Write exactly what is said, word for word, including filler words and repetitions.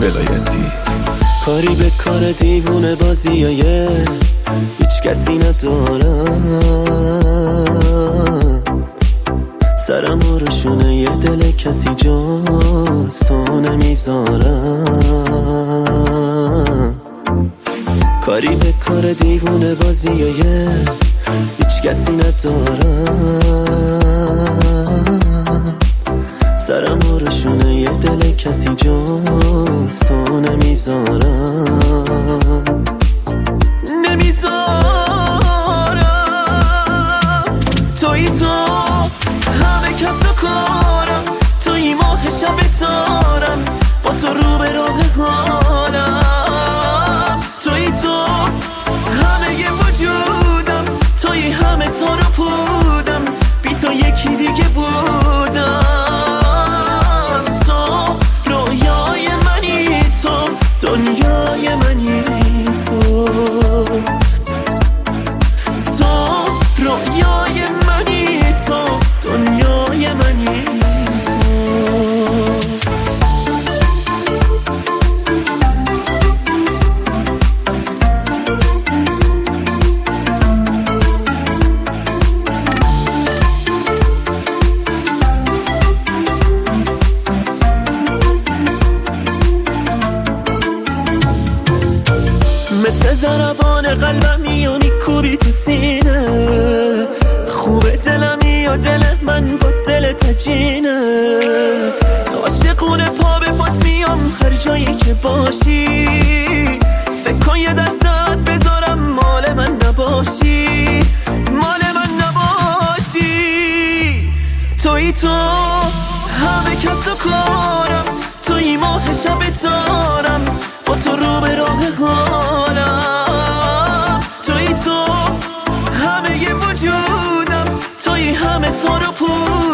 ولایتی. کاری به کار دیوونه بازیایه هیچ کسی ندارم، سرم روشونه یه دل کسی جز تو نمیذارم. کاری به کار دیوونه بازیایه هیچ کسی ندارم، سرم روشونه یه دل کسی جز تو نمیذارم. نمیذارم توی تو همه کس و کارم، توی ماه شب تارم، با تو رو به راه حالم. توی تو همه ی وجودم، توی همه تار و پودم، بی تو یکی دیگه بودم. دنیای منی تو، تو رویای منی تو، دنیای منی تو. مثل ضربان قلبم میو میکوبی تو سینه، خوبه دلمی و دل من با دل تجینه. عاشقونه پا به پات میام هر جایی که باشی، فکر کن یه درصد بذارم مال من نباشی، مال من نباشی. توی تو همه کس و کارم، توی ماه شب تارم، با تو رو به راه حالم. توی تو همه ی وجودم، توی همه تار و پود